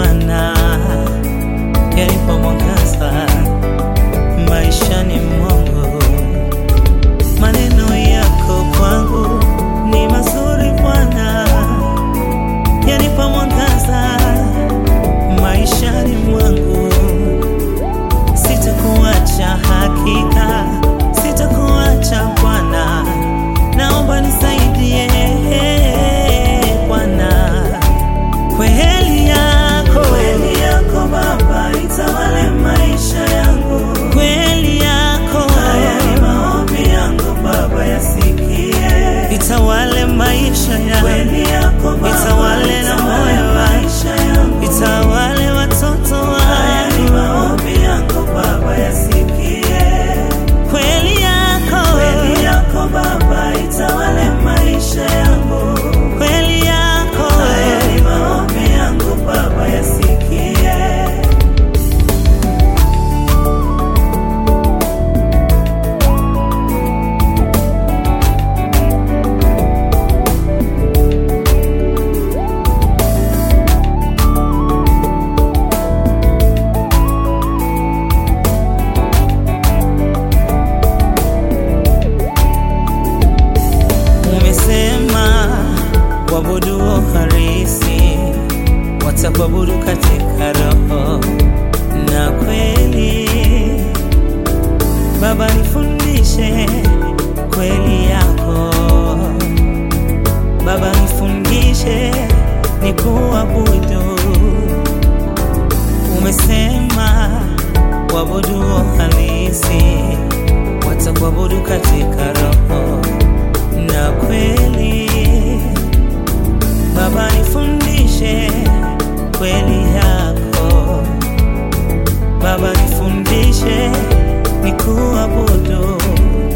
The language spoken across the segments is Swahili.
Bwana yalipo mwangaza maishani mwangu. Maneno yako kwangu ni mazuri Bwana, yalipo mwangaza maishani mwangu. Sitakuacha, hakika sitakuacha Bwana, naomba nisaidie Bwana. Kweli yako Baba itawale maisha yangu. Kweli yako, haya ni maombi yangu Baba, yasikie. Itawale maisha yangu. Kweli yako Baba itawale na moyo wangu, itawale watoto wangu. Haya ni maombi yangu Baba, yasikie. Kweli yako Baba itawale maisha yangu. Kweli yako, haya ni maombi yangu Baba, yasikie. Waabuduo halisi watakuabudu katika roho na kweli. Baba nifundishe kweli yako, Baba nifundishe nikuabudu. Umesema waabuduo halisi watakuabudu katika roho na kweli. Baba nifundishe kweli yako, Baba nifundishe nikuabudu.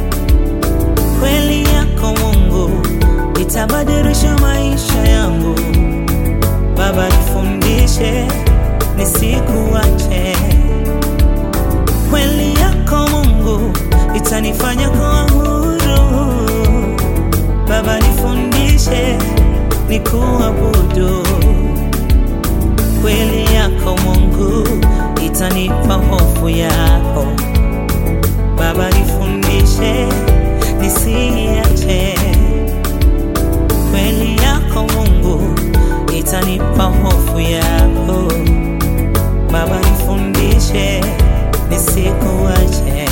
Kweli yako Mungu itabadilisha maisha yangu. Baba nifundishe nisikuache. Kweli yako Mungu itanifanya kuwa huru. Baba nifundishe nikuabudu. Kweli yako Mungu itanipa hofu yako. Baba nifundishe nisiache. Kweli yako Mungu itanipa hofu yako. Baba nifundishe nisikuache.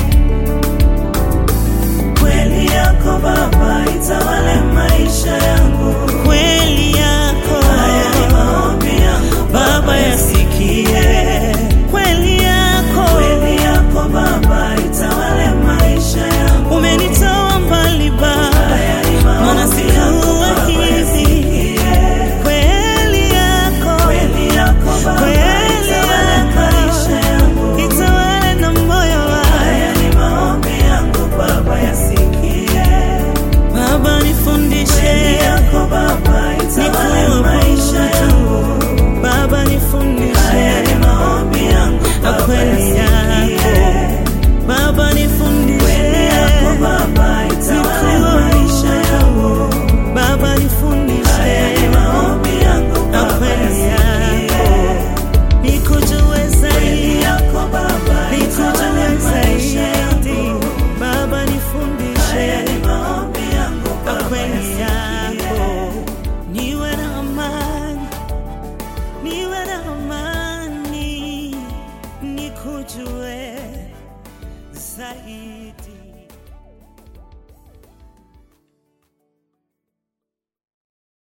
Kweli yako Baba itawale maisha yangu. Kweli yako, haya ni maombi yangu Baba, yasikie. Kweli yako Baba itawale maisha yangu. Umenitoa mbali Baba, maana sikuwa hivi. Kweli yako Baba itawale maisha yangu, itawale na moyo wangu. Haya ni maombi yangu Baba, yasikie. Baba nifundishe kweli yako Baba itawale maisha yangu. Baba nifundishe, haya ni maombi yangu Baba, kweli yako Baba nifundishe. Kweli yako Baba itawale maisha yangu. Baba nifundishe, haya ni maombi yangu Baba, kweli yako nikujue zaidi. Yako Baba itawale maisha yangu. Baba nifundishe, haya ni maombi yangu Baba, kweli yako niwe na amani, niwe na amani, nikujue zaidi.